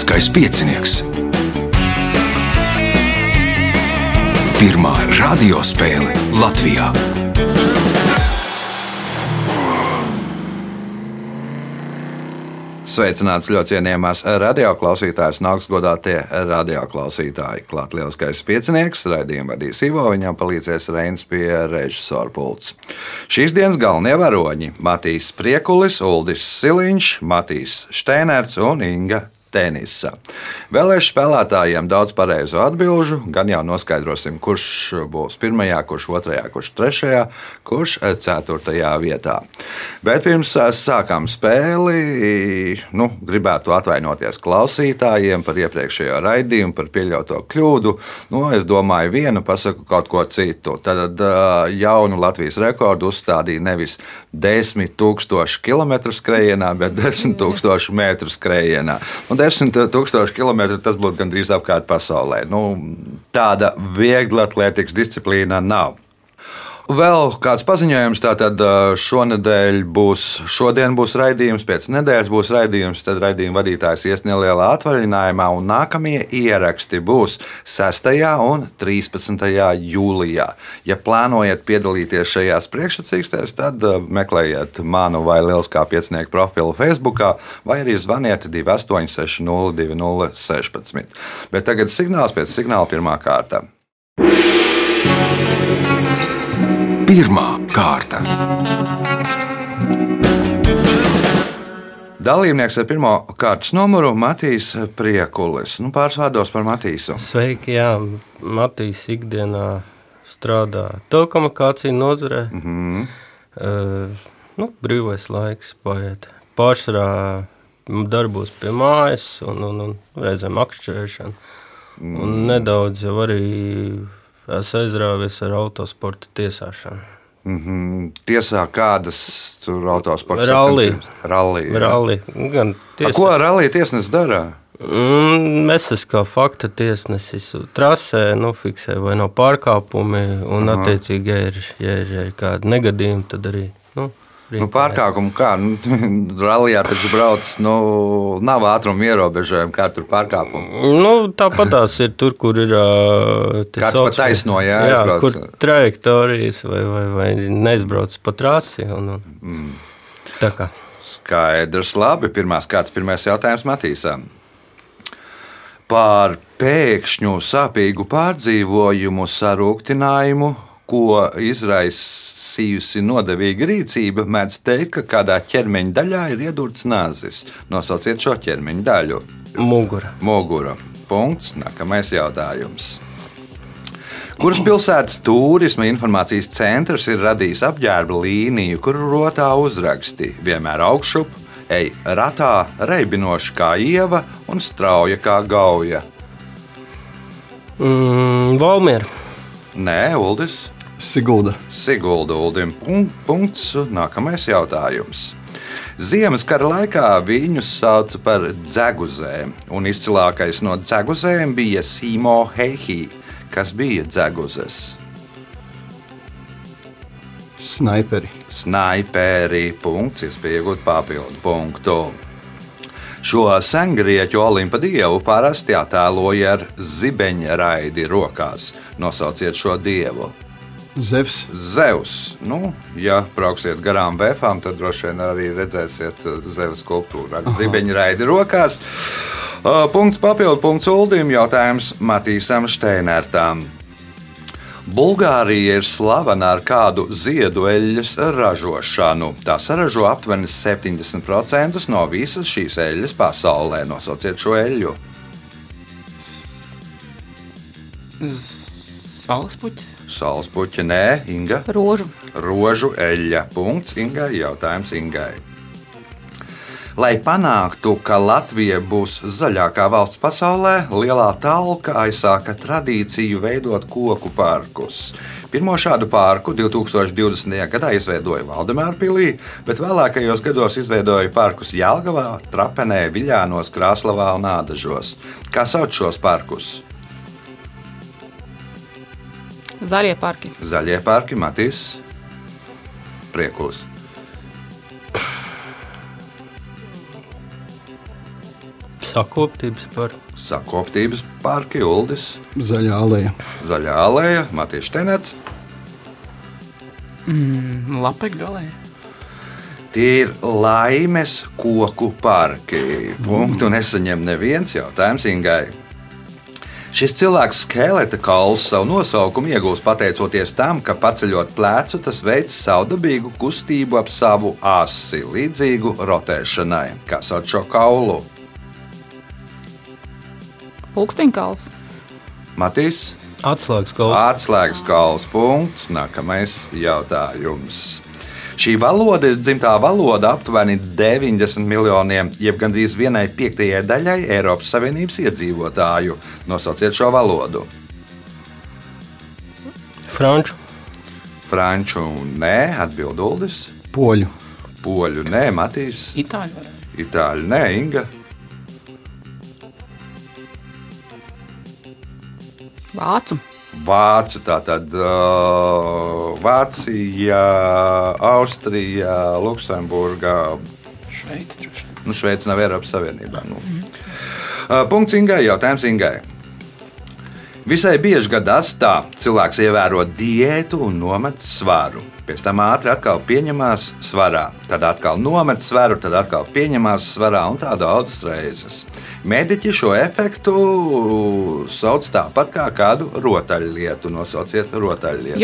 Lieliskais piecinieks. Pirmā radiospēle Latvijā. Sveicināts ļoti cienījamās radioklausītājas un augstgodātie radioklausītāji. Klāt Lieliskais piecinieks, raidījumu vadīs Ivo, viņam palīdzēs Reinis pie režisora pults. Šīs dienas galvenie varoņi - Matīs Priekulis, Uldis Siliņš, Matīs Šteinerts un Inga Tenisa. Vēlēšu spēlētājiem daudz pareizu atbilžu, gan jau noskaidrosim, kurš būs pirmajā, kurš otrajā, kurš trešajā, kurš ceturtajā vietā. Bet pirms sākām spēli, gribētu atvainoties klausītājiem par iepriekšējo raidījumu, par pieļauto kļūdu. Es domāju vienu, pasaku kaut ko citu. Tad jaunu Latvijas rekordu uzstādīja nevis 10 000 km skrējienā, bet 10 000 metru skrējienā. 10 000 km tas būtu gandrīz apkārt pasaulē. Tāda viegla atlētikas disciplīna nav. Vēl kāds paziņojums, tātad šodien būs raidījums, pēc nedēļas būs raidījums, tad raidījuma vadītājs ies nelielā atvaļinājumā, un nākamie ieraksti būs 6. un 13. jūlijā. Ja plānojat piedalīties šajās priekšsacīkstēs, tad meklējiet manu vai Lieliskā piecinieka profilu Facebookā, vai arī zvaniet 2860 2016. Bet tagad signāls pēc signāla pirmā kārta. Pirmā kārta. Dalībnieks ar pirmo kārtas numuru Matīs Priekulis. Pāris vārdos par Matīsu. Sveiki, jā. Matīs ikdienā strādā telekomunikāciju nozarē. Brīvais laiks paiet. Pārsvarā darbos pie mājas un reizēm akšķerēšana. Un nedaudz jau arī es aizrāvies ar autosporta tiesāšanu. Tiesā kādas tur autosporta sacensības? Rallija. Gan tiesā. Ko rallija tiesnesis dara? Es esmu kā fakta tiesnesis trasē, fiksē vai nav pārkāpumi, un attiecīgi, ja ir kādi negadījumi, tad arī, pārkāpumu kā? Rallijā taču brauc, nav ātruma ierobežojumi, kā tur pārkāpumi. Tāpatās ir tur, kur ir kāds pa taisno, kur trajektorijas vai neizbrauc pa trasi. Tā kā. Skaidrs, labi. Pirmais jautājums Matīsam. Par pēkšņu sāpīgu pārdzīvojumu sarūktinājumu, ko izraisījusi nodevīga rīcība, mēdz teikt, ka kādā ķermeņa daļā ir iedurts nāzis. Nosauciet šo ķermeņa daļu. Mugura. Punkts. Nākamais jautājums. Kuras pilsētas turisma informācijas centrs ir radījis apģērba līniju, kuru rotā uzraksti vienmēr augšup, ej ratā, reibinoši kā ieva un strauja kā gauja? Valmiera. Nē, Uldis. Sigulda, Uldim. Punkts. Nākamais jautājums. Ziemas kara laikā viņus sauca par dzeguzēm, un izcilākais no dzeguzēm bija Sīmo Heihī. Kas bija dzeguzes? Snaiperi. Punkts. Iespēja iegūt papildu punktu. Šo sengrieķu olimpa dievu parasti attēloja ar zibeņraidi rokās. Nosauciet šo dievu. Zevs. Ja brauksiet garām Vēfām, tad droši vien arī redzēsiet Zevs skulptūru ar zibeņraidi rokās. Punkts papildu punkts Uldim. Jautājums Matīsam Šteinertam. Bulgārija ir slavena ar kādu ziedu eļļas ražošanu. Tā saražo aptuveni 70% no visas šīs eļļas pasaulē. Nosauciet šo eļļu. Saulespuķi, nē, Inga. Rožu eļļa. Punkts Ingai. Jautājums Ingai. Lai panāktu, ka Latvija būs zaļākā valsts pasaulē, Lielā Talka aizsāka tradīciju veidot koku parkus. Pirmo šādu parku 2020. gadā izveidoja Valdemārpilī, bet vēlākajos gados izveidoja parkus Jelgavā, Trapenē, Viļānos, Krāslavā un Ādažos. Kā sauc šos parkus? Zaļie parki. Matīs Priekulis. Sakoptības parki, Uldis. Zaļā aleja. Zaļā aleja, Matīs Štenets. Lapekļu aleja. Tie ir laimes koku parki. Punktu nesaņem neviens jautājums Ingai. Šis cilvēks skeleta kauls savu nosaukumu iegūst pateicoties tam, ka paceļot plecu, tas veic savdabīgu kustību ap savu asi, līdzīgu rotēšanai. Kā sauc šo kaulu? Pulksteņkauls. Matīs? Atslēgas kauls. Punkts. Nākamais jautājums. Šī valoda ir dzimtā valoda aptuveni 90 miljoniem, jeb gandrīz 1/5 daļai Eiropas Savienības iedzīvotāju. Nosauciet šo valodu. Franču nē, atbild Uldis. Poļu nē, Matīs. Itāļu nē, Inga. Vācu, tātad Vācija, Austrija, Luksemburga. Šveice nav Eiropas Savienībā. Punkts Ingai, jautājums Ingai. Visai bieži gadās tā, cilvēks ievēro diētu un nomet svaru. Pēc tam ātri atkal pieņemās svarā, tad atkal nomet svaru, tad atkal pieņemās svarā un tā daudzas reizes. Mediķi šo efektu sauc tāpat kā kādu rotaļlietu. Nosauciet rotaļlietu.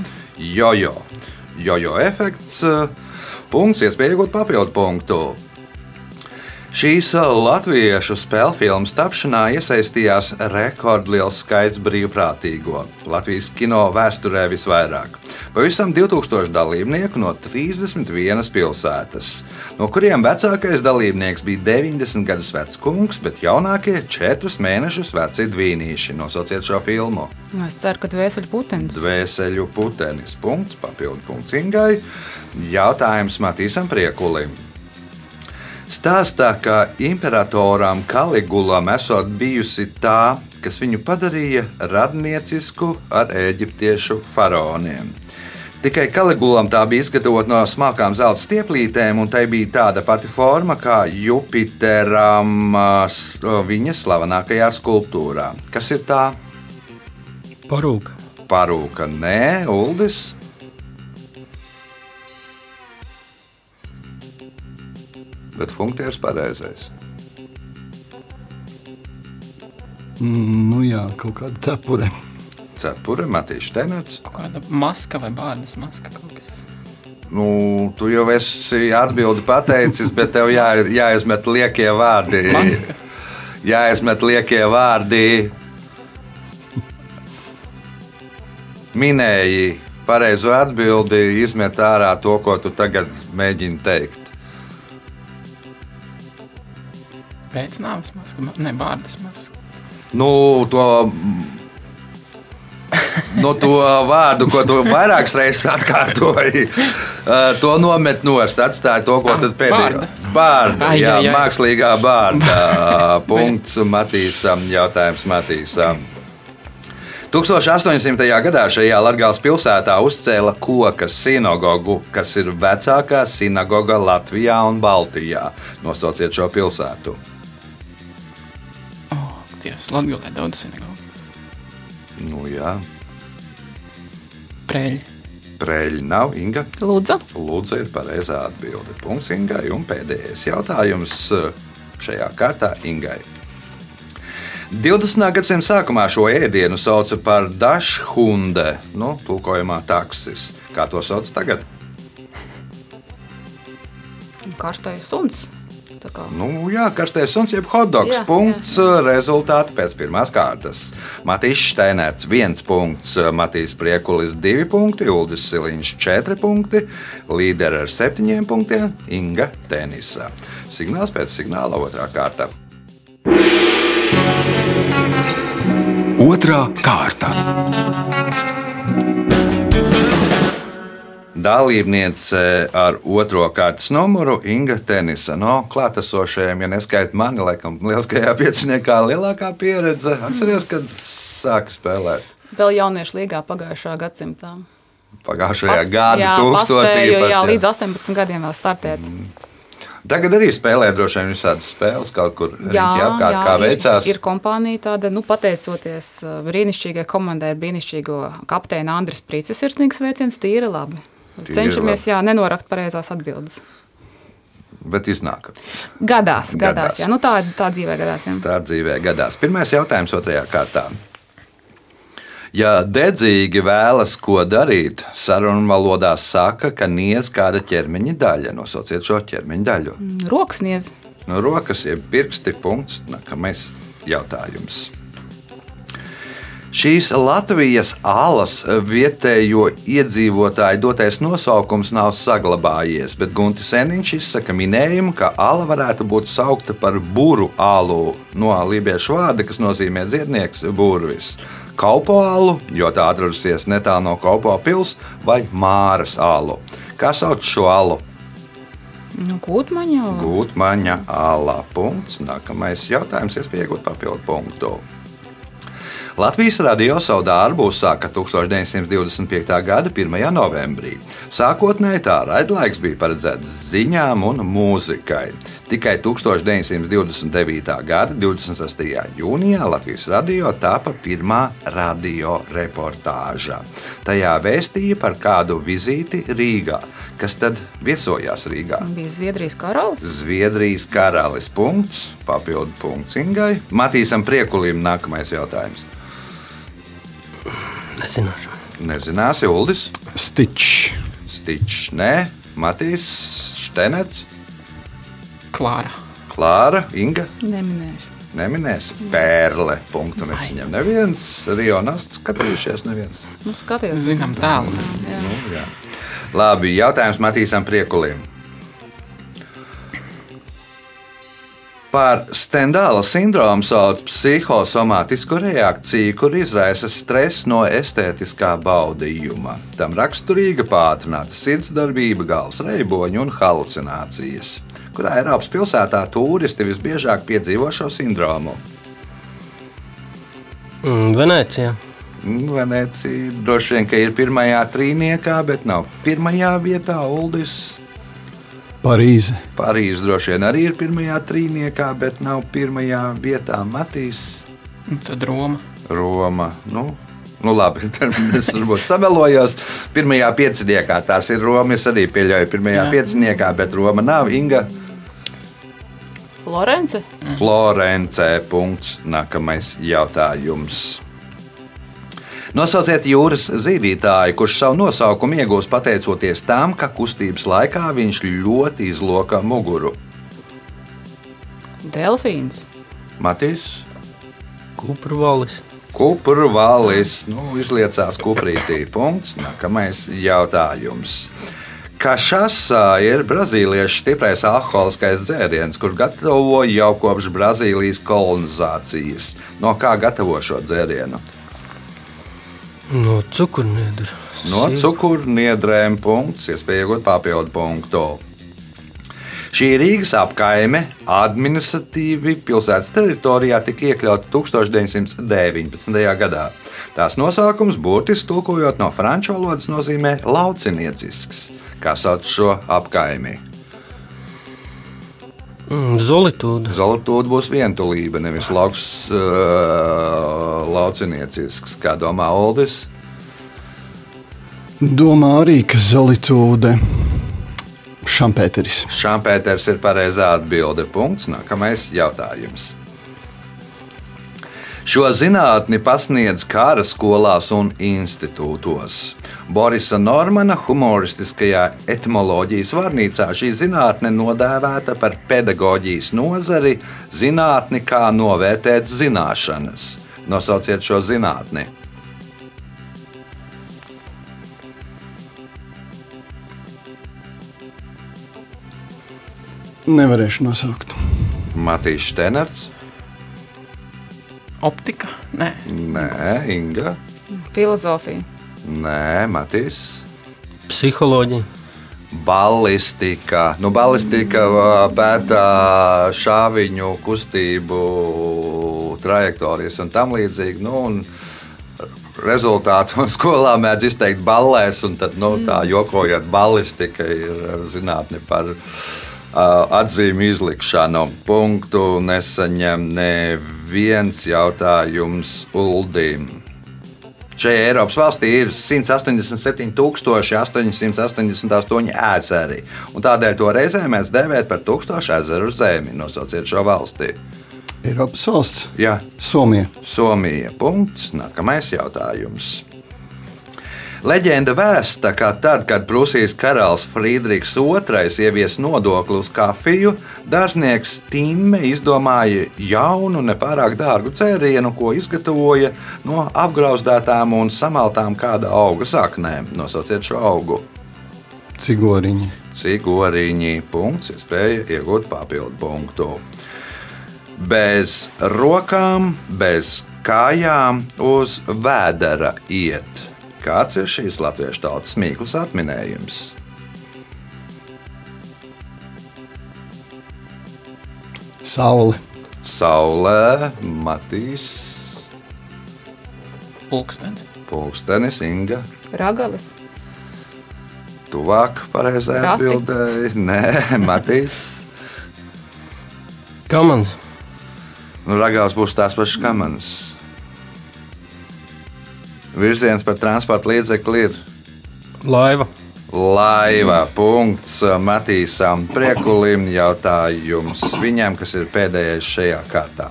Jojo efekts. Punkts, iespēja iegūt papildu punktu. Šīs latviešu spēlfilmas tapšanā iesaistījās rekordliels skaits brīvprātīgo. Latvijas kino vēsturē visvairāk. Pavisam 2000 dalībnieku no 31 pilsētas, no kuriem vecākais dalībnieks bija 90 gadus vecs kungs, bet jaunākie 4 mēnešus veci dvīnīši. Nosauciet šo filmu. Es ceru, ka Dvēseļu putenis. Dvēseļu putenis. Punkts, papildu punkts Ingai. Jautājums Matīsam Priekulim. Stāstā, ka imperatoram Kaligulam esot bijusi tā, kas viņu padarīja radniecisku ar eģiptiešu faraoniem. Tikai Kaligulam tā bija izgatavota no smalkām zelta stieplītēm, un tai bija tāda pati forma kā Jupiteram viņa slavenākajā skulptūrā. Kas ir tā? Parūka. Nē, Uldis. Bet funkcijas pareizais. Kaut kāda cepure. Matīs Štenets. Kaut kāda maska vai bārdas maska kaut kas. Tu jau esi atbildi pateicis, bet tev jāizmet liekie vārdi. Maska. Jāizmet liekie vārdi. Minēji pareizo atbildi, izmet ārā to, ko tu tagad mēģini teikt. Pēcnāves maska, ne bārdas maska. To vārdu, ko tu vairākas reizes atkārtoji, to nomet nost, atstāja to, ko tad pēdējo. Bārda, jā, mākslīgā bārda. Punkts Matīsam, jautājums Matīsam. 1800. gadā šajā Latgales pilsētā uzcēla koka sinagogu, kas ir vecākā sinagoga Latvijā un Baltijā. Nosauciet šo pilsētu. Latgalē daudz sinagogu. Jā. Preļi nav, Inga. Lūdza ir pareizā atbilde. Punkts Ingai un pēdējais jautājums šajā kārtā Ingai. 20. gadsimta sākumā šo ēdienu sauca par dašhunde, tulkojumā taksis. Kā to sauc tagad? Karstais suns. Karstais suns jeb hotdogs. Punkts, rezultāti pēc pirmās kārtas. Matīs Štenerts 1 punkts, Matīs Priekulis 2 punkti, Uldis Siliņš 4 punkti, līderi ar 7 punktiem Inga Tenisa. Signāls pēc signāla otrā kārta. Otrā kārta. Dalībniece ar otro kārtas numuru Inga Tenisa. No klātesošajiem, ja neskaita mani, laikam lieliskajā pieciniekā lielākā pieredze. Atceries, kad sāka spēlēt? Vēl jauniešu līgā pagājušā gadsimtā. Pagājušajā gada tūkstotī. Jā, līdz 18 gadiem vēl startēt. Tagad arī spēlē droši vien visādas spēles kaut kur apkārt, kā veicās. Ir kompānija tāda, pateicoties brīnišķīgai komandai, brīnišķīgo kapteini Andris Prīcis, sirsnīgs sveiciens, tīri labi. Cenšamies nenorakt pareizās atbildes. Bet iznāk. Gadās. Jā. Tā dzīvē gadās. Jā. Tā dzīvē gadās. Pirmais jautājums 2. kārtā. Ja dedzīgi vēlas ko darīt, sarunvalodā saka, ka niez kāda ķermeņa daļa. Nosauciet šo ķermeņa daļu. Rokas niez. No rokas ir pirksti, punkts. Nākamais jautājums. Šīs Latvijas alas vietējo iedzīvotāju dotais nosaukums nav saglabājies, bet Guntis Eniņš izsaka minējumu, ka ala varētu būt saukta par buru alu no lībiešu vārda, kas nozīmē dziednieks, burvis. Kaupo alu, jo tā atradusies netālu no Kaupo pils, vai Māras alu. Kā sauc šo alu? Gūtmaņa. Gūtmaņa ala. Punkts. Nākamais jautājums, iespēja iegūt papildu punktu. Latvijas radio savu darbu uzsāka 1925. gada 1. novembrī. Sākotnēji tā raidlaiks bija paredzēts ziņām un mūzikai. Tikai 1929. gada 26. jūnijā Latvijas radio tapa pirmā radio reportāža. Tajā vēstīja par kādu vizīti Rīgā. Kas tad viesojās Rīgā? Bija Zviedrijas karalis. Zviedrijas karalis. Punkts. Papildu punkts Ingai. Matīsam Priekulim nākamais jautājums. Nezināšu. Nezināsi, Uldis? Stičs. Nē. Matīs, Štenets, Klāra. Inga? Neminēs. Pērle. Punktu nesaņem neviens. Rionasts skatījušies neviens. Skaties. Zinām tālu. Jā. Labi, jautājums Matīsam Priekulim. Par Stendāla sindromu sauc psihosomātisku reakciju, kur izraisa stress no estētiskā baudījuma. Tam raksturīga pātrināta sirdsdarbība, galvas reiboņi un halucinācijas. Kurā Eiropas pilsētā turisti visbiežāk piedzīvo šo sindromu? Venecija. Venecija droši vien, ka ir pirmajā trīniekā, bet nav pirmajā vietā. Uldis. Parīze droši vien arī ir pirmajā trīniekā, bet nav pirmajā vietā. Matīs. Tad Roma. Nu labi, tad es varbūt samelojos. Pirmajā pieciniekā tās ir Roma. Es arī pieļauju pirmajā pieciniekā, bet Roma nav. Inga. Florence. Punkts. Nākamais jautājums. Nosauciet jūras zīdītāju, kurš savu nosaukumu iegūst pateicoties tam, ka kustības laikā viņš ļoti izloka muguru. Delfīns. Matīs. Kuprvalis. Izliecās kuprītī. Punkts. Nākamais jautājums. Kašasa ir brazīliešu stiprais alkoholiskais dzēriens, kur gatavo jau kopš Brazīlijas kolonizācijas. No kā gatavo šo dzērienu? No cukurniedra. No cukurniedrēm. Punkts. Iespēja iegūt papildu punktu. Šī Rīgas apkaime administratīvi pilsētas teritorijā tika iekļauta 1919. gadā. Tās nosaukums burtiski tulkojot no franču valodas nozīmē lauciniecisks. Kā sauc šo apkaimi? Zolitūda. Zolitūda būs vientulība, nevis lauciniecisks. Kā domā Uldis? Domā arī, ka Zolitūde. Šampēteris ir pareizā atbilde. Punkts. Nākamais jautājums. Šo zinātni pasniedz kara skolās un institūtos. Borisa Normana humoristiskajā etimoloģijas vārnīcā šī zinātne nodēvēta par pedagoģijas nozari, zinātni kā novērtēt zināšanas. Nosauciet šo zinātni. Nevarēšu nosaukt. Matīs Štenerts. Optika? Nē, Inga. Filozofija. Nē, Matīs. Psiholoģija. Ballistika. Ballistika pētā šāviņu kustību trajektorijas un tam līdzīgi. Rezultātu skolā mēdz izteikt ballēs, un tad tā jokojot, ballistika ir zinātne par atzīmi izlikšanu. Punktu nesaņem neviens jautājums Uldim. Šajā Eiropas valstī ir 187,888 ezeri, un tādēļ to reizē mēs dēvēt par 1000 ezeru zemi. Nosauciet šo valsti. Eiropas valsts. Jā, Somija. Somija. Punkts. Nākamais jautājums. Leģenda vēsta, ka tad, kad Prūsijas karalis Friedrichs II ievies nodokli uz kafiju, dārznieks Timme izdomāja jaunu, nepārāk dārgu dzērienu, ko izgatavoja no apgrauzdētām un samaltām kāda auga saknēm. Nosauciet šo augu. Cigoriņi. Cigoriņi. Punkts. Iespēja iegūt papildu punktu. Bez rokām, bez kājām uz vēdera iet. Kāds ir šīs latviešu tautas mīklas atminējums? Saule. Saulē, Matīs, Pulkstenis, Inga. Ragalis. Tuvāk pareizai Rati. atbildēji. Nē, Matīs. Kamans. Nu, ragavs būs tās pašas kamanas. Virziens par transporta līdzekli ir Laiva. laiva. Punkts Matīsam Priekulim. Jautājums viņam, kas ir pēdējais šajā kārtā.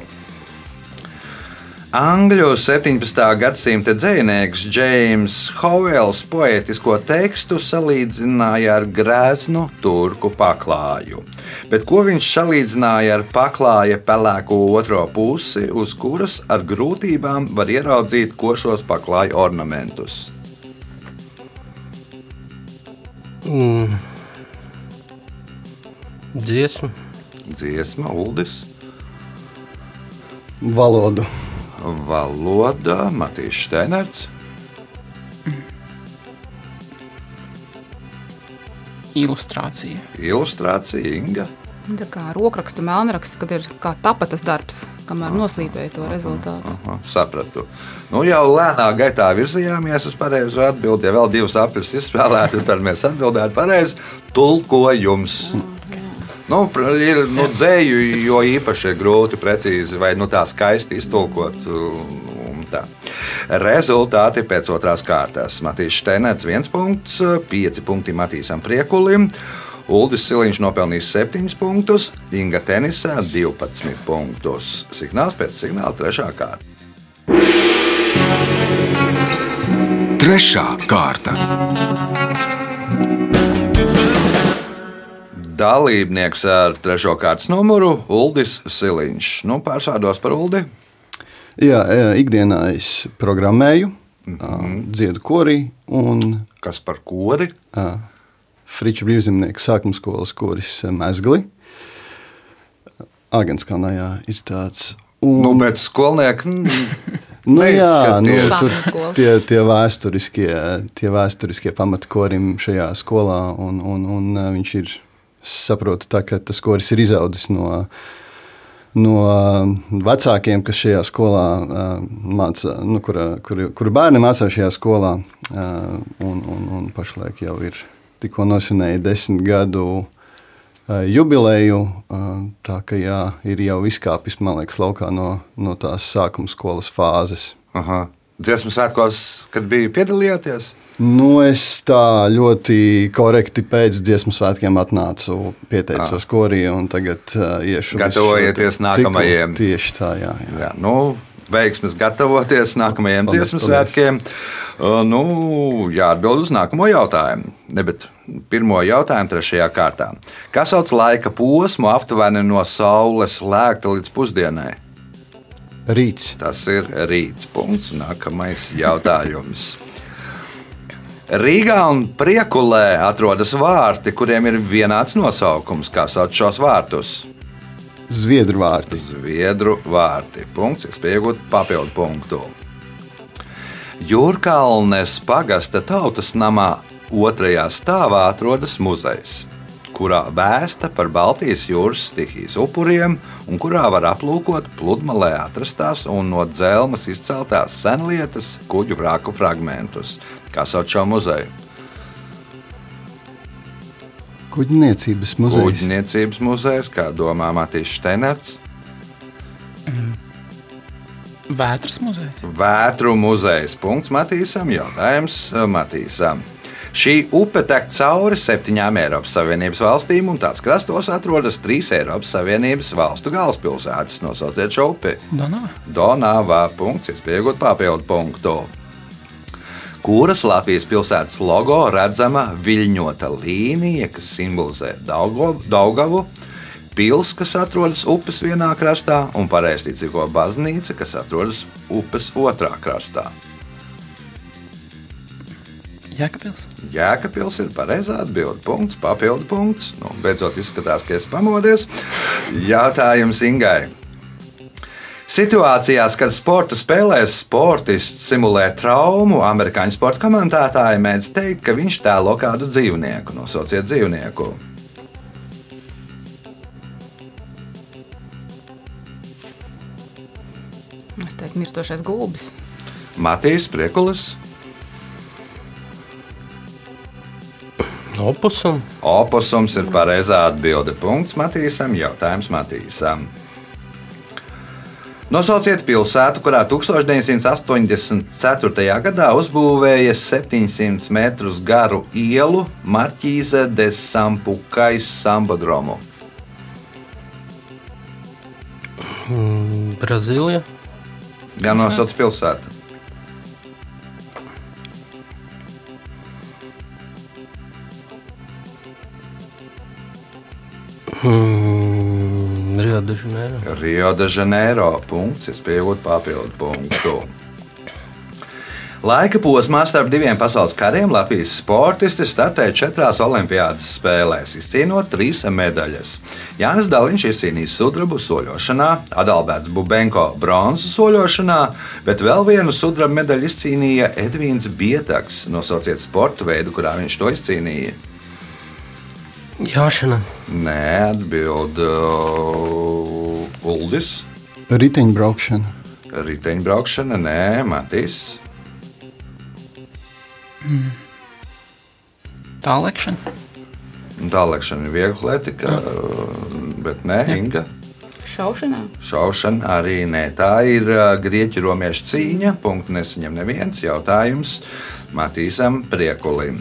Angļu 17. gadsimta dzejnieks Džeims Hovels poētisko tekstu salīdzināja ar grēznu turku paklāju. Bet ko viņš salīdzināja ar paklāja pelēko otro pusi, uz kuras ar grūtībām var ieraudzīt košos paklāju ornamentus? Dziesma, Uldis. Valodu. Valoda, Matīs Šteinerts. Ilustrācija, Inga. Tā kā rokrakstu, melnrakstu, kad ir kā tapatas darbs, kamēr noslīpēja to rezultātu. Aha, sapratu. Nu, jau lēnā gaitā virzījāmies uz pareizo atbildi. Ja vēl divas apļus izspēlētu, tad mēs atbildētu pareizi. Tulkojums. Ir dzēju, jo īpaši ir grūti precīzi vai tā skaisti iztulkot. Tā. Rezultāti pēc otrās kārtas. Matīs Šteinerts 1 punkts, 5 punkti Matīsam Priekulim, Uldis Siliņš nopelnījis 7 punktus, Inga tenisā 12 punktus. Signāls pēc signāla 3. kārta. 3. kārta. Dalībnieks ar 3. kārtas numuru Uldis Siliņš. Pārsvārdos par Uldi. Jā, ikdienā es programmēju, dziedu korī un Kas par kori? Friča brīvzemnieku sākuma skolas koris Mezgli. Agenskalnā ir tāds. Un, Pēc skolnieka tie vēsturiskie pamati korim šajā skolā, un viņš ir, saprotu tā, ka tas koris ir izaudzis no vecākiem, kas šajā skolā mācā, kuru bērni mācās šajā skolā, un pašlaik jau ir tikko nosvinēja 10 gadu jubileju, tā ka jā, ir jau izkāpis, man liekas, laukā no tās sākuma skolas fāzes. Aha. Dziesmu svētkos, kad bija piedalījāties? Es tā ļoti korekti pēc dziesmu svētkiem atnācu, pieteicos korī un tagad iešu. Gatavojieties nākamajiem. Tieši tā, jā. Jā, veiksmes gatavoties nākamajiem dziesmu svētkiem. Jāatbild uz nākamo jautājumu. Bet pirmo jautājumu 3. kārtā. Kas sauc laika posmu aptuveni no saules lēkta līdz pusdienai? Rīts. Tas ir rīts. Punkts. Nākamais jautājums. Rīgā un Priekulē atrodas vārti, kuriem ir vienāds nosaukums. Kā sauc šos vārtus? Zviedru vārti. Zviedru vārti. Punkts. Iespējot papildu punktu. Jūrkalnes pagasta tautas namā 2. stāvā atrodas muzejs, kurā vēsta par Baltijas jūras stihijas upuriem un kurā var aplūkot pludmalē atrastās un no dzelmas izceltās senlietas kuģu vraku fragmentus. Kā sauc šo muzeju? Kuģniecības muzejs. Kuģniecības muzejs, kā domā Matīs Štenerts. Vētras muzejs. Vētru muzejs. Punkts Matīsam. Jautājums Matīsam. Šī upe tek cauri 7 Eiropas Savienības valstīm, un tās krastos atrodas 3 Eiropas Savienības valstu galvaspilsētas. Nosauciet šo upi. Donava. Punkts. Iespējot papildu punktu. Kuras Latvijas pilsētas logo redzama viļņota līnija, kas simbolizē Daugavu, pils, kas atrodas upes vienā krastā, un pareizticīgo baznīca, kas atrodas upes otrā krastā. Jēkabpils. Jēkabpils ir pareizā atbilde. Punkts, papildu punkts. Beidzot izskatās, ka es pamodies. Jautājums Ingai. Situācijās, kad sporta spēlēs sportists simulē traumu, amerikāņu sporta komentētāji mēdz teikt, ka viņš tēlo kādu dzīvnieku. Nosauciet dzīvnieku. Es teiktu, mirstošais gulbis. Matīs Priekulis. Opusum. Opusums ir pareizā atbilde. Punkts Matīsam. Jautājums Matīsam. Nosauciet pilsētu, kurā 1984. gadā uzbūvēja 700 metrus garu ielu Marķīze de Sampukais Sambodromu. Brazīlija. Jānosauc pilsētu. Rio de Janeiro. Rio de Janeiro. Punkts. Es pieņemu papildu punktu. Laika posmā starp 2 pasaules kariem Latvijas sportisti startēja 4 olimpiādas spēlēs, izcīnot 3 medaļas. Jānis Daliņš izcīnīja sudrabu soļošanā, Adalberts Bubenko bronzu soļošanā, bet vēl vienu sudraba medaļu izcīnīja Edvīns Bietaks. Nosauciet sporta veidu, kurā viņš to izcīnīja. Jāšana. Nē, atbild Uldis. Riteņbraukšana. Riteņbraukšana, nē, Matīs. Tālēkšana. Tālēkšana ir viegla atletika, bet nē, Inga. Šaušanā. Šaušana arī nē. Tā ir grieķu romiešu cīņa. Punktu nesaņem neviens. Jautājums Matīsam Priekulim.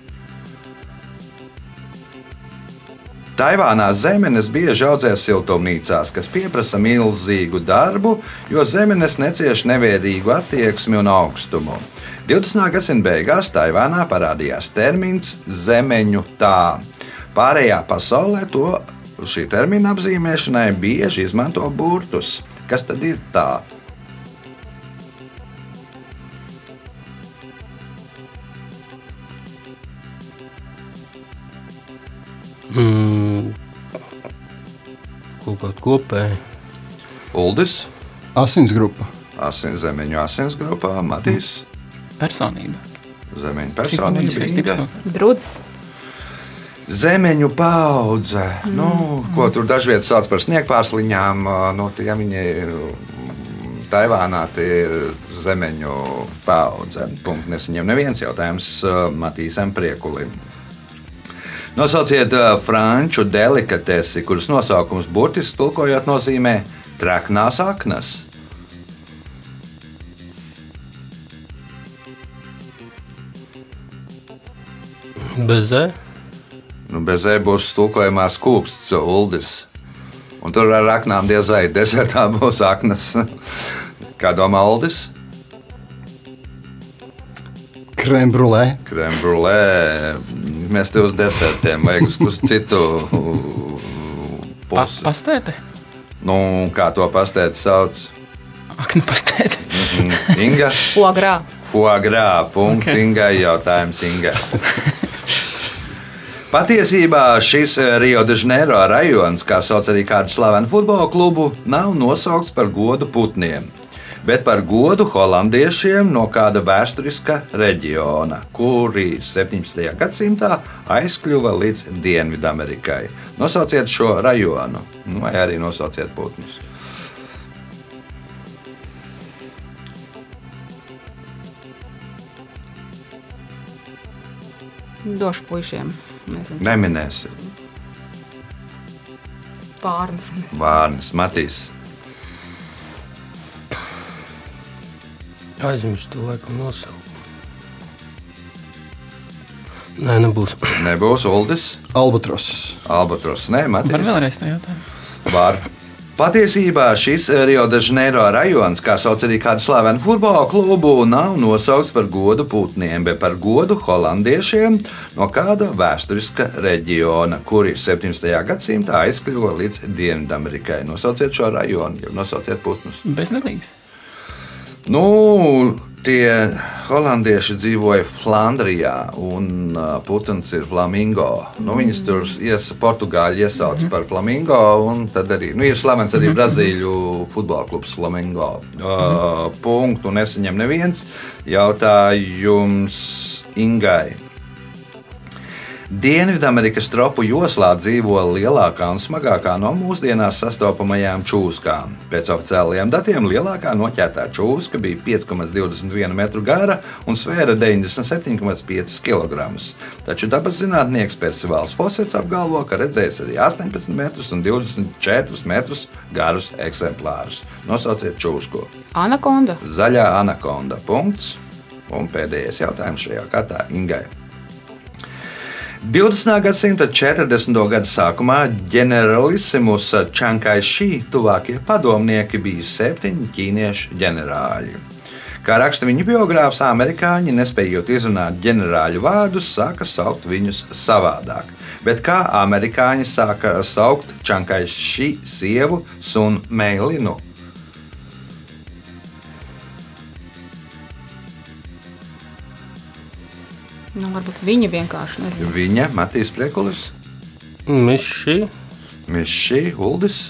Taivānā zemenes bieži audzē siltumnīcās, kas pieprasa milzīgu darbu, jo zemenes necieš nevienlīdzīgu attieksmi un augstumu. 20. gadsimta beigās Taivānā parādījās termins zemeņu tā. Pārējā pasaulē šī termina apzīmēšanai bieži izmanto burtus. Kas tad ir tā? Kaut kā kopēji. Uldis. Asinsgrupa. Zemeņu asinsgrupā. Matīs. Personība. Zemeņu personība. Drudzis. Zemeņu paudze. Ko tur dažviet sauc par sniegpārsliņām. Ja viņi Taivānā tie ir zemeņu paudze. Punkts nesaņem neviens. Jautājums Matīsam Priekulim. Nosauciet franču delikatesi, kuras nosaukums burtiski tulkojot nozīmē treknās aknas. Bezē. Bezē būs tulkojumā skūpsts Uldis. Un tur ar aknām diezai desertā būs aknas. Kā domā Uldis? Krembrulē. Krembrulē. Mēs te uz desertiem vajag uz citu pusi. Pastēte? Kā to pastēti sauc? Akna pastēte. Inga? Foie gras. Punkts okay. Ingai. Jautājums Ingai. Patiesībā šis Rio de Janeiro rajons, kā sauc arī kādu slavenu futbola klubu, nav nosaukts par godu putniem, bet par godu holandiešiem no kāda vēsturiska reģiona, kuri 17. gadsimtā aizkļuva līdz Dienvidamerikai. Nosauciet šo rajonu, vai arī nosauciet putnus. Došu puišiem Nezinu. Neminēsi. Vārnas. Vārnas, Matīs. Aizmirstu to laikam nosaukumu. Nē, nebūs. Nebūs Uldis. Albatros. Nē, Matīs. Var vēlreiz to jautājumu? Var. Patiesībā šis Rio de Janeiro rajons, kā sauc arī kādu slavenu futbola klubu, nav nosaukts par godu putniem, bet par godu holandiešiem no kāda vēsturiska reģiona, kuri 17. gadsimtā aizkļuva līdz Dienvidamerikai. Nosauciet šo rajonu, jau nosauciet putnus. Bezdelīgs. Tie holandieši dzīvoja Flandrijā, un putns ir flamingo. Viņus tur Portugāļi iesauc par flamingo, un tad arī ir slavens arī Brazīļu futbola klubs Flamingo. Punktu nesaņem neviens. Jautājums Ingai. Dienvidamerikas tropu joslā dzīvo lielākā un smagākā no mūsdienās sastopamajām čūskām. Pēc oficiālajiem datiem lielākā noķertā čūska bija 5,21 metru gara un svēra 97,5 kg. Taču dabas zinātnieks Persivāls Fosets apgalvo, ka redzējis arī 18 metrus un 24 metrus garus eksemplārus. Nosauciet čūsku. Anakonda. Zaļā anakonda. Punkts. Un pēdējais jautājums šajā kārtā Ingai. 20. gadsimta 40. gada sākumā ģeneralissimus Čang Kai-šī tuvākie padomnieki bija 7 ķīniešu ģenerāļi. Kā raksta viņa biogrāfs, amerikāņi, nespējot izrunāt ģenerāļu vārdus, sāka saukt viņus savādāk. Bet kā amerikāņi sāka saukt Čang Kai-šī sievu Sun Meilinu? Varbūt viņa vienkārši nezina. Viņa, Matīs Priekulis, Mišī, Uldis.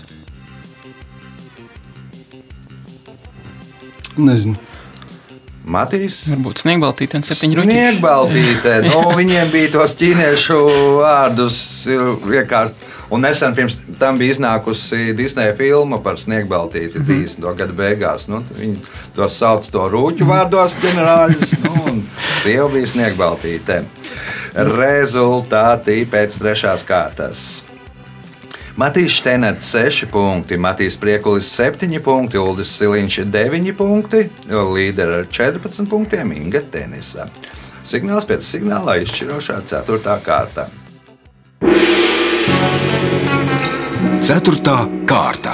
Nezinu. Matīs. Varbūt Sniegbaltīte un 7 ruķi. Sniegbaltīte. Viņiem bija tos ķīniešu vārdus vienkārši. Un nesen pirms tam bija iznākusi Disneja filma par Sniegbaltīti 30. gada beigās. Viņi to sauc to rūķu vārdos ģenerāļus, un sieva bija Sniegbaltīte. Rezultāti pēc 3. kārtas. Matīs Steinerts 6 punkti, Matīs Priekulis 7 punkti, Uldis Siliņš 9 punkti, līderi ar 14 punktiem Inga Tenisa. Signāls pēc signālā izšķirošā 4. kārta. 4. kārta.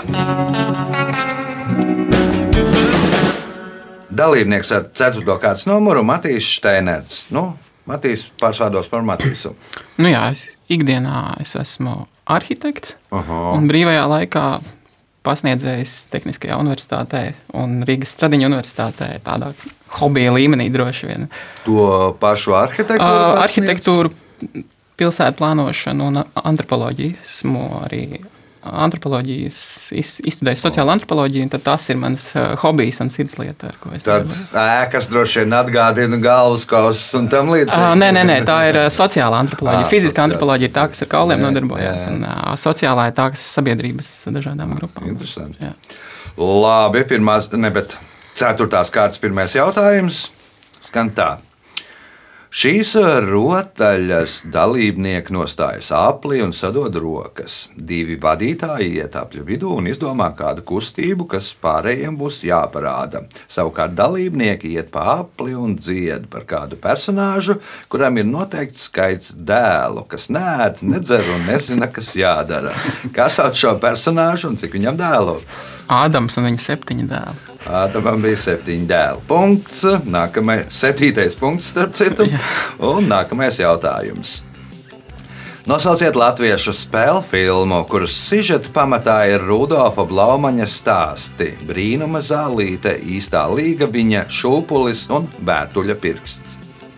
Dalībnieks ar 4. kārtas numuru Matīs Steinerts. Matīs pārsvārdos par Matīsu. Ikdienā es esmu arhitekts un brīvajā laikā pasniedzējis Tehniskajā universitātē un Rīgas Stradiņa universitātē tādā hobija līmenī droši vien. To pašu arhitektūru? Arhitektūru, pilsētu plānošanu un antropoloģiju. Esmu arī izstudējis sociālo antropoloģiju, un tas ir mans hobijs un sirdslieta, ar ko es tad ēkas droši vien atgādina galvaskausus un tam līdzīgi. Nē, tā ir sociālā antropoloģija. Fiziskā antropoloģija ir tā, kas ar kauliem nodarbojās, un sociālā ir tā, kas ir sabiedrības dažādām grupām. Interesanti. Jā. Labi, 4. kārtas pirmais jautājums skan tā. Šīs rotaļas dalībnieki nostājas apli un sadod rokas. 2 vadītāji iet apļu vidū un izdomā kādu kustību, kas pārējiem būs jāparāda. Savukārt dalībnieki iet pa apli un dzied par kādu personāžu, kuram ir noteikts skaits dēlu, kas neēd, nedzer un nezina, kas jādara. Kā sauc šo personāžu un cik viņam dēlu? Ādams un viņa 7 dēli. Ādamam bija 7 dēli. Punkts. Nākamais, 7. punkts, starp citu. Un nākamais jautājums. Nosauciet latviešu spēļu filmu, kuras sižeta pamatā ir Rudolfa Blaumaņa stāsti, Brīnuma zālīte, Īstā līga, viņa šūpulis un Vērtuļa pirksts.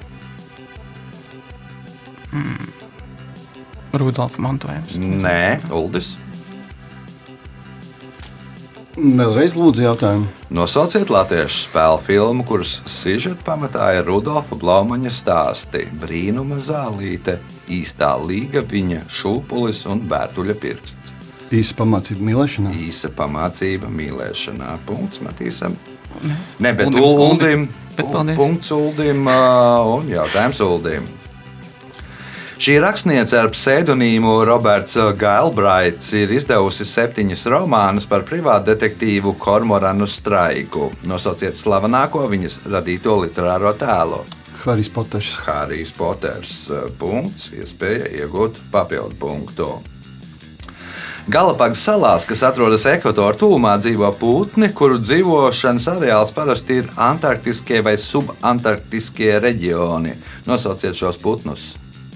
Rudolfa mantojums. Nē, Uldis. Vēlreiz lūdzu jautājumu. Nosauciet latviešu spēļu filmu, kuras sižeta pamatā ir Rudolfa Blaumaņa stāsti, Brīnuma zālīte, Īstā līga, viņa šūpulis un Vērtuļa pirksts. Īsa pamācība mīlēšanā. Īsa pamācība mīlēšanā. Punkts Matīsam. Ne, bet Uldim. Punkts Uldim un jautājums Uldim. Šī rakstniece ar pseidonīmu Roberts Galbraiths ir izdevusi 7 romānus par privātdetektīvu Kormoranu Straiku. Nosauciet slavenāko viņas radīto literāro tēlu. Harijs Poters. Harijs Poters. Punkts. Iespēja iegūt papildu punktu. Galapagu salās, kas atrodas ekvatora tuvumā, dzīvo putni, kuru dzīvošanas areāls parasti ir antarktiskie vai subantarktiskie reģioni. Nosauciet šos putnus.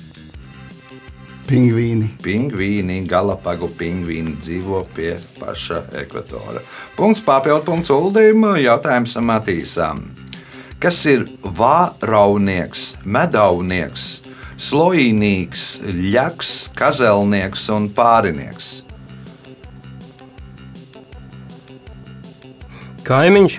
Pingvīni. Pingvīni, Galapagu pingvīni dzīvo pie paša ekvatora. Punkts, papildu punkts Uldim, jautājums Matīsam. Kas ir vāraunieks, medaunieks, slojīnīgs, ļaks, kazelnieks un pārinieks? Kaimiņš.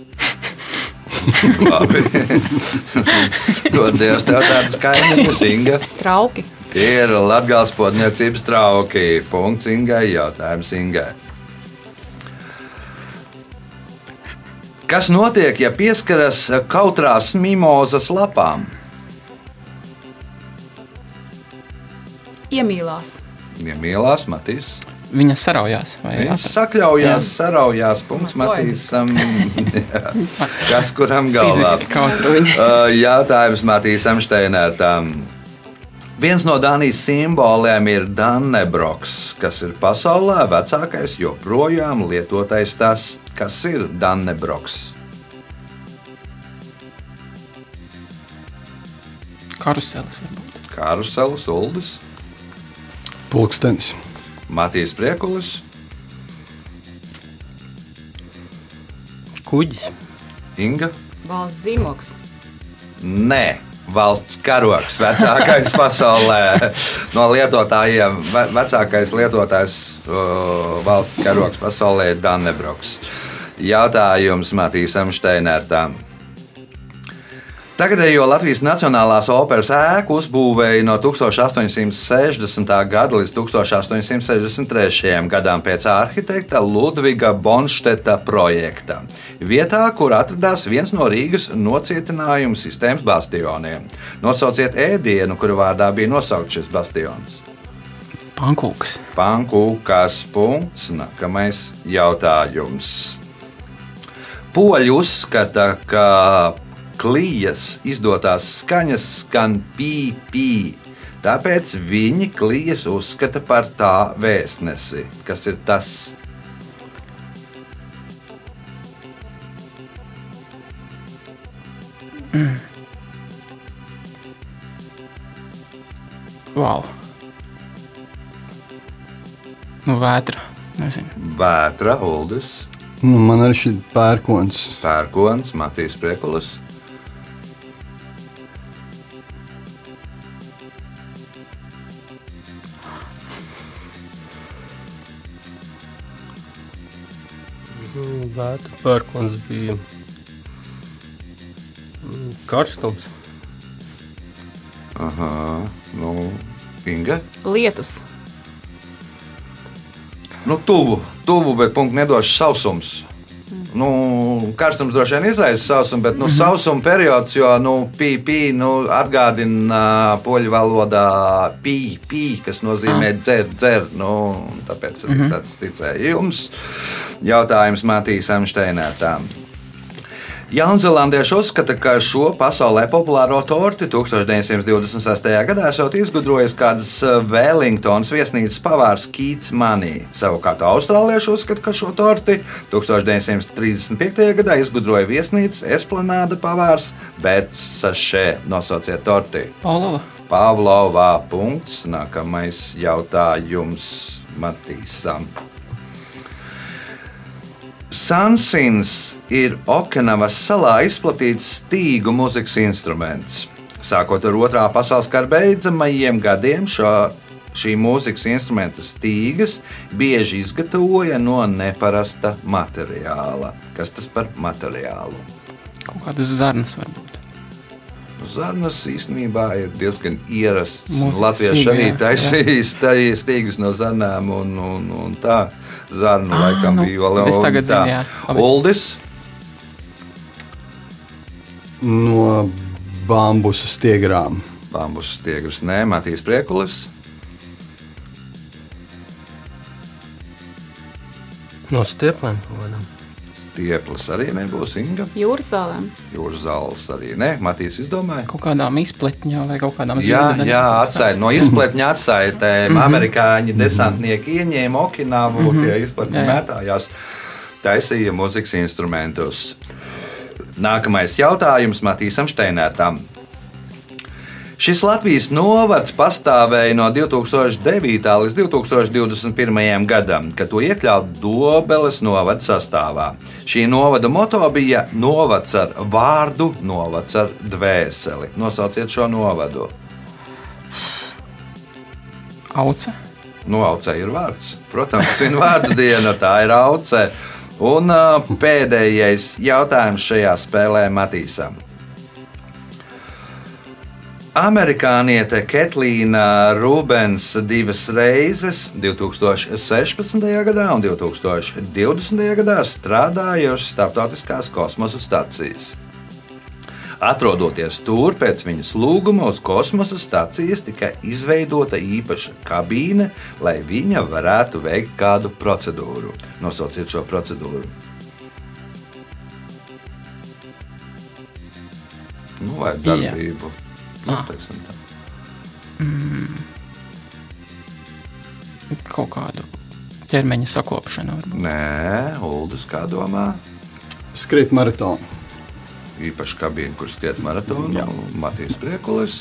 Labi. Dod Dievs tev tādas kaimiņas, Inga. Trauki. Ir Latgales podniecības trauki. Punkts Ingai, jautājums Ingai. Kas notiek, ja pieskaras kautrās mimozas lapām? Iemīlās. Iemīlās, Matīs. Viņa saraujās. Viņš sakļaujās, saraujās. Punkts Matīsam. Kas kuram galvā? Fiziski kautra viņa. Jautājums Matīsam Šteinērtam. Viens no Dānijas simboliem ir Dannebroks, kas ir pasaulē vecākais joprojām lietotais tas. Kas ir Dannebroks? Karuselis varbūt. Karuselis, Uldis, Pulkstenis. Matīs Priekulis, Kuģis. Inga. Valsts zīmogs. Nē, valsts karogs, vecākais pasaulē. No lietotājiem vecākais lietotājs valsts karogs pasaulē ir Dannebroks. Jautājums Matīsam Šteinērtam. Tagadējo Latvijas Nacionālās operas ēku uzbūvēja no 1860. gada līdz 1863. gadam pēc arhitekta Ludviga Bonšteta projekta. Vietā, kur atradās viens no Rīgas nocietinājumu sistēmas bastioniem. Nosauciet ēdienu, kura vārdā bija nosaukts šis bastions. Pankūkas. Pankūkas. Punkts. Nākamais jautājums. Poļi uzskata, ka klijas izdotās skaņas skan pī. Tāpēc viņi klijas uzskata par tā vēstnesi. Kas ir tas? Wow. Nu, vētra. Nezinu. Vētra, Uldis, Man arī šī pērkons. Pērkons, Matīs Priekulis. Vētra, pērkons bija karstums. Aha, nu, Inga. Lietus. Nu, tuvu, bet punktu nedošu sausums. Nu, karstums droši vien izraisa sausumu, bet sausuma periods, jo pī atgādina poļu valodā pī, kas nozīmē dzer. Tāpēc arī tāds ticējums. Jautājums Matīsam Šteinērtam. Jaunzēlandieši uzskata, ka šo pasaulē populāro torti 1926. gadā esot izgudrojis kādas Wellingtonas viesnīcas pavārs Keats Money. Savukārt austrālieši uzskata, ka šo torti 1935. gadā izgudroja viesnīcas Esplanāda pavārs Berts Sašē. Nosauciet torti. Pavlovā. Punkts. Nākamais jautājums Matīsam. Sansins ir Okinavas salā izplatīts stīgu mūzikas instruments. Sākot ar Otrā pasaules kara beidzamajiem gadiem šī mūzikas instrumenta stīgas bieži izgatavoja no neparasta materiāla. Kas tas par materiālu? Kaut kādas zarnas varbūt. Zarnas īstenībā ir diezgan ierasts. Latvieši arī taisīja stīgas no zarnām un tā. Zarnu laikam bija vēl es tagad zinu, jā. Uldis. No bambusa stiegrām. Bambus Tigrs, nē, Matīs Priekulis. No Stieplēm kaut kādām. Stieplis arī nebūs, Inga. Jūras zālēm. Jūras zāles arī nē, Matīs izdomāja. Kaut kādām izpletņām vai kaut kādām Jā, atsaid, no izpletņa atsaitēm. Amerikāņi desantnieki ieņēma Okinavu, tie izpletņi mētājās, taisīja muzikas instrumentus. Nākamais jautājums Matīsam Šteinērtam. Šis Latvijas novads pastāvēja no 2009. līdz 2021. gadam, kad to iekļāva Dobeles novada sastāvā. Šī novada moto bija novads ar vārdu, novads ar dvēseli. Nosauciet šo novadu. Auce. Nu, Aucē ir vārds. Protams, ir vārdu diena, tā ir Auce. Un pēdējais jautājums šajā spēlē Matīsam. Amerikāniete Ketlīna Rubens divas reizes, 2016. gadā un 2020. gadā, strādāja uz Starptautiskās kosmosa stacijas. Atrodoties tur, pēc viņas lūguma uz kosmosa stacijas tika izveidota īpaša kabīne, lai viņa varētu veikt kādu procedūru. Nosauciet šo procedūru. Nu, vai darbību? Kaut kādu ķermeņa sakopšanu. Varbūt. Nē, Uldis, kā domā? Skriet maratonu. Īpaši kabīne, kur skriet maratonu. Matīs Priekulis.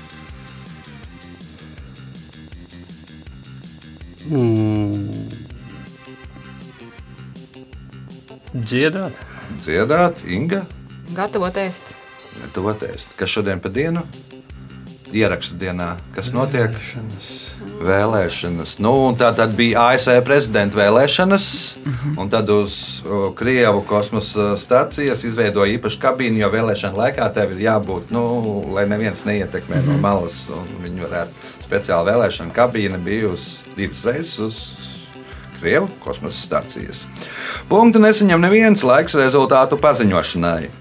Dziedāt, Inga. Gatavot ēst. Kas šodien pa dienu? Ieraksta dienā, kas notiek? Vēlēšanas. Nu, tā tad bija ASV prezidenta vēlēšanas, un tad uz Krievu kosmosa stacijas izveidoja īpašu kabīnu, jo vēlēšana laikā tev ir jābūt, lai neviens neietekmē no malas, un viņi varētu speciāli vēlēšana kabīne bijusi 2 reizes uz Krievu kosmosa stacijas. Punktu nesaņem neviens, laiks rezultātu paziņošanai.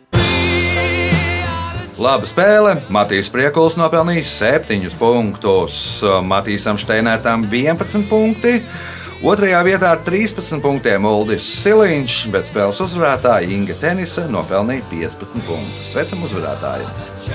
Laba spēle. Matīs Priekulis nopelnījis 7 punktus, Matīsam Šteinērtam 11 punkti. Otrajā vietā ar 13 punktiem Uldis Siliņš, bet spēles uzvarētāja Inga Tenise nopelnīja 15 punktus. Sveicam uzvarētāju!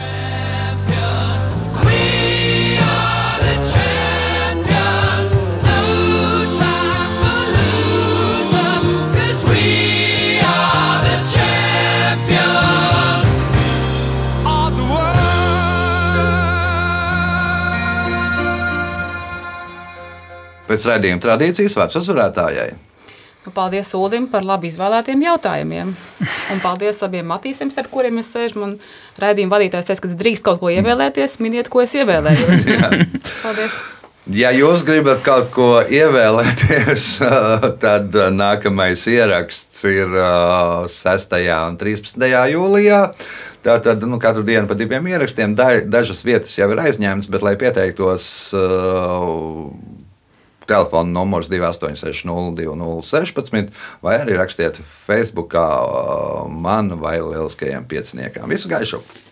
Pēc raidījuma tradīcijas vārds uzvarētājai. Paldies Uldim par labi izvēlētiem jautājumiem. Un paldies abiem Matīsiem, ar kuriem es sēžu. Man raidījuma vadītājs teica, ka drīkst kaut ko ievēlēties, miniet, ko es ievēlējos. Paldies! Ja jūs gribat kaut ko ievēlēties, tad nākamais ieraksts ir 6. un 13. jūlijā. Tātad katru dienu pa 2 ierakstiem. Dažas vietas jau ir aizņemtas, bet, lai pieteiktos, telefona numurs 286-02-16, vai arī rakstiet Facebookā man vai Lieliskajiem pieciniekam. Visu gaišu!